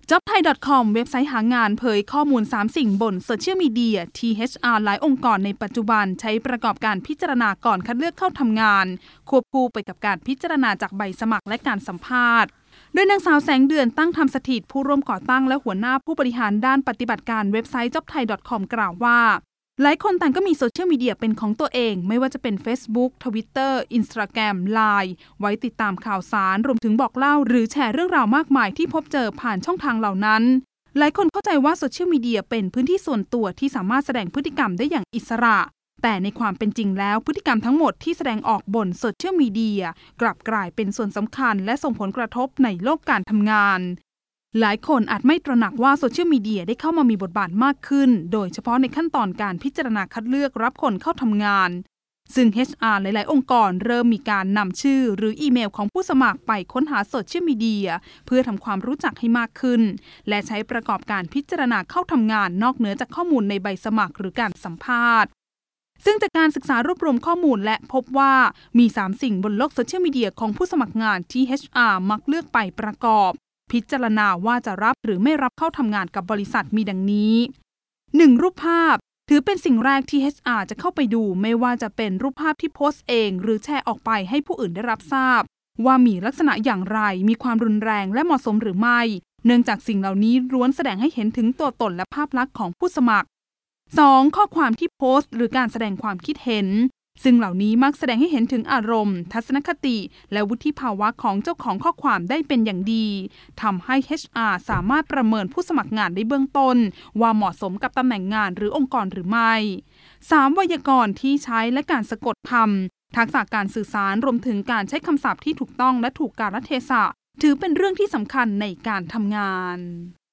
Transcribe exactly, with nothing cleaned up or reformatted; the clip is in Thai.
จ็อบไทย ดอท คอม เว็บไซต์หางานเผยข้อมูลสามสิ่งบนโซเชียลมีเดียที่ เอช อาร์ หลายองค์กรในปัจจุบันใช้ประกอบการพิจารณาก่อนคัดเลือกเข้าทำงานควบคู่ไปกับการพิจารณาจากใบสมัครและการสัมภาษณ์โดยนางสาวแสงเดือนตั้งธรรมสถิตผู้ร่วมก่อตั้งและหัวหน้าผู้บริหารด้านปฏิบัติการเว็บไซต์ จ็อบไทย ดอท คอม กล่าวว่าหลายคนต่างก็มีโซเชียลมีเดียเป็นของตัวเองไม่ว่าจะเป็น Facebook Twitter Instagram ไลน์ ไว้ติดตามข่าวสารรวมถึงบอกเล่าหรือแชร์เรื่องราวมากมายที่พบเจอผ่านช่องทางเหล่านั้นหลายคนเข้าใจว่าโซเชียลมีเดียเป็นพื้นที่ส่วนตัวที่สามารถแสดงพฤติกรรมได้อย่างอิสระแต่ในความเป็นจริงแล้วพฤติกรรมทั้งหมดที่แสดงออกบนโซเชียลมีเดียกลับกลายเป็นส่วนสำคัญและส่งผลกระทบในโลกการทำงานหลายคนอาจไม่ตระหนักว่าโซเชียลมีเดียได้เข้ามามีบทบาทมากขึ้นโดยเฉพาะในขั้นตอนการพิจารณาคัดเลือกรับคนเข้าทำงานซึ่ง เอช อาร์ หลายๆองค์กรเริ่มมีการนำชื่อหรืออีเมลของผู้สมัครไปค้นหาโซเชียลมีเดียเพื่อทำความรู้จักให้มากขึ้นและใช้ประกอบการพิจารณาเข้าทำงานนอกเหนือจากข้อมูลในใบสมัครหรือการสัมภาษณ์ซึ่งจากการศึกษารวบรวมข้อมูลและพบว่ามีสามสิ่งบนโลกโซเชียลมีเดียของผู้สมัครงานที่ เอช อาร์ มักเลือกไปประกอบพิจารณาว่าจะรับหรือไม่รับเข้าทำงานกับบริษัทมีดังนี้ หนึ่ง รูปภาพถือเป็นสิ่งแรกที่ เอช อาร์ จะเข้าไปดูไม่ว่าจะเป็นรูปภาพที่โพสต์เองหรือแชร์ออกไปให้ผู้อื่นได้รับทราบว่ามีลักษณะอย่างไรมีความรุนแรงและเหมาะสมหรือไม่เนื่องจากสิ่งเหล่านี้ล้วนแสดงให้เห็นถึงตัวตนและภาพลักษณ์ของผู้สมัคร สอง ข้อความที่โพสต์หรือการแสดงความคิดเห็นซึ่งเหล่านี้มักแสดงให้เห็นถึงอารมณ์ทัศนคติและวุฒิภาวะของเจ้าของข้อความได้เป็นอย่างดีทำให้ เอช อาร์ สามารถประเมินผู้สมัครงานได้เบื้องต้นว่าเหมาะสมกับตำแหน่งงานหรือองค์กรหรือไม่ สาม ไวยากรณ์ที่ใช้และการสะกดคำทักษะการสื่อสารรวมถึงการใช้คำศัพท์ที่ถูกต้องและถูกกาลเทศะถือเป็นเรื่องที่สำคัญในการทำงาน